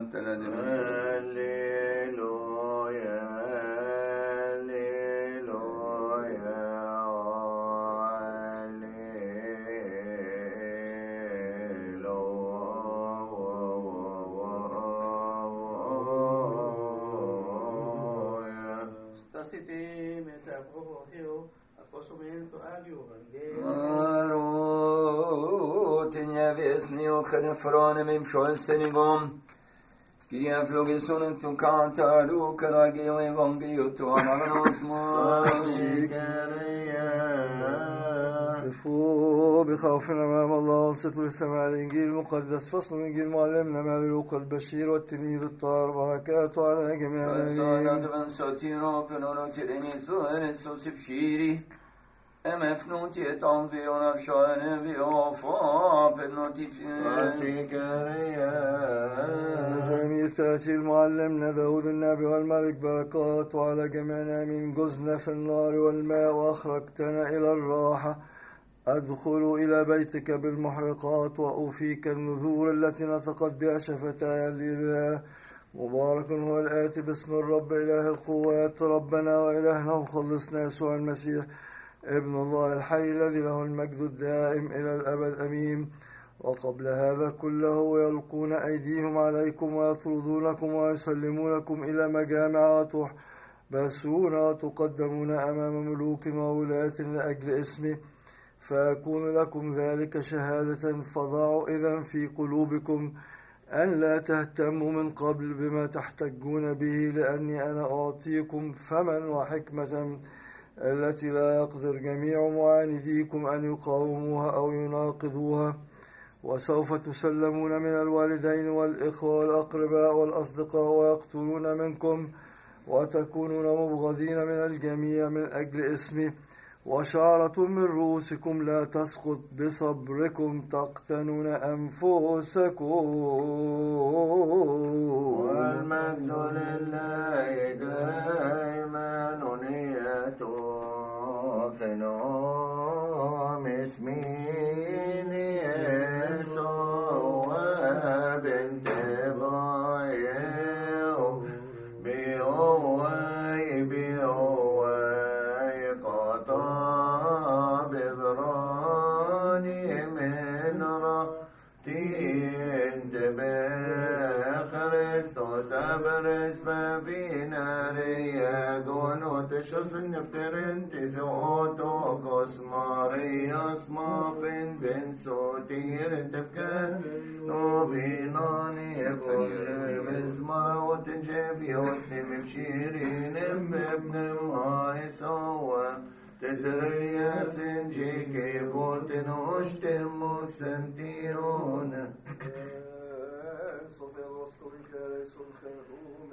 Frane mim sholstenigom Kia flogisonum tu cantaru Caragio evangelio tu anagnosmo كفوا بخوف أمام الله وانصتوا للسماع الإنجيل المقدس فصل من إنجيل معلمنا مالوك البشير والتلميذ الطاهر بركاته على جميع MF et environ av sjøen vi offer per مزامير تأتي المعلمنا داود النبي والملك بركات على جميعنا من جزنا في النار والماء وأخرجتنا إلى الراحة أدخل إلى بيتك بالمحرقات وأوفيك النذور التي نطقت بها شفتاي الإله مبارك هو الآتي باسم الرب إله القوات ربنا وإلهنا وخلصنا يسوع المسيح ابن الله الحي الذي له المجد الدائم إلى الأبد أمين وقبل هذا كله يلقون أيديهم عليكم ويطردونكم ويسلمونكم إلى مجامع وتحبسون وتقدمون أمام ملوك وولاة لأجل اسمي فيكون لكم ذلك شهادة فضعوا إذن في قلوبكم أن لا تهتموا من قبل بما تحتجون به لأني أنا أعطيكم فما وحكمة التي لا يقدر جميع معانديكم أن يقاوموها أو يناقضوها وسوف تسلمون من الوالدين والإخوة والأقرباء والأصدقاء ويقتلون منكم وتكونون مبغضين من الجميع من أجل اسمي وشعرة من رؤوسكم لا تسقط بصبركم تقتنون أنفسكم والمجد لله دائما نيتوقنهم اسمين يسوع بنت بايو بيوي قطع ببراني من رتين بخريستوس أبرز ببيناريا قنوت شسن نفترن تزوتو قس مارياس مافن بن سوتير تفكر نوبيناني كل مزمار وتنجب يوتم بشيرين ابن ما يسوى تدري سنجيكي بولتن وشتم وسنتيون